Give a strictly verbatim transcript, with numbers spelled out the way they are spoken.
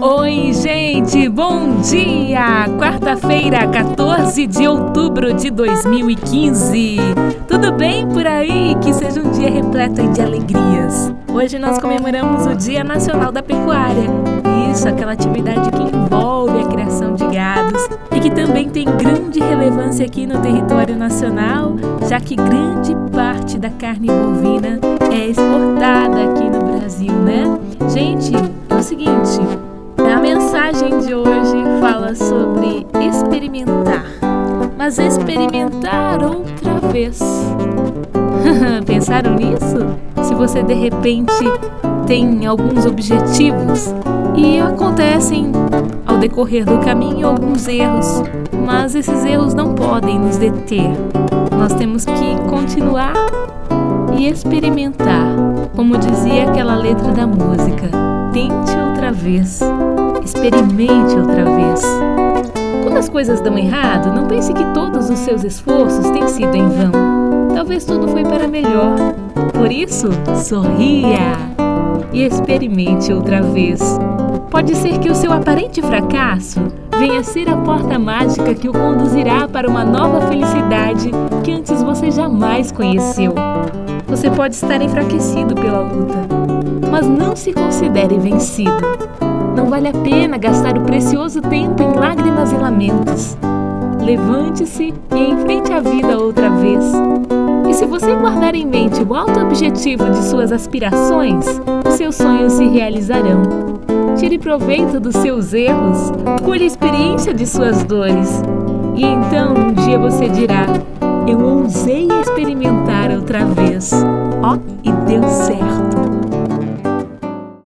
Oi, gente, bom dia! Quarta-feira, quatorze de outubro de dois mil e quinze. Tudo bem por aí? Que seja um dia repleto de alegrias. Hoje nós comemoramos o Dia Nacional da Pecuária. Isso, aquela atividade que envolve a criação de gados e que também tem grande relevância aqui no território nacional, já que grande parte da carne bovina é exportada aqui no Brasil, né? Gente, é o seguinte, a mensagem de hoje fala sobre experimentar, mas experimentar outra vez. Pensaram nisso? Se você de repente tem alguns objetivos e acontecem ao decorrer do caminho alguns erros, mas esses erros não podem nos deter. Nós temos que continuar e experimentar, como dizia aquela letra da música: tente outra vez, experimente outra vez. Quando as coisas dão errado, não pense que todos os seus esforços têm sido em vão. Talvez tudo foi para melhor. Por isso, sorria e experimente outra vez. Pode ser que o seu aparente fracasso venha a ser a porta mágica que o conduzirá para uma nova felicidade que antes você jamais conheceu. Você pode estar enfraquecido pela luta, mas não se considere vencido. Não vale a pena gastar o precioso tempo em lágrimas e lamentos. Levante-se e enfrente a vida outra vez. E se você guardar em mente o alto objetivo de suas aspirações, os seus sonhos se realizarão. Tire proveito dos seus erros, colhe a experiência de suas dores. E então um dia você dirá: eu ousei experimentar outra vez. Ó, oh, e deu certo.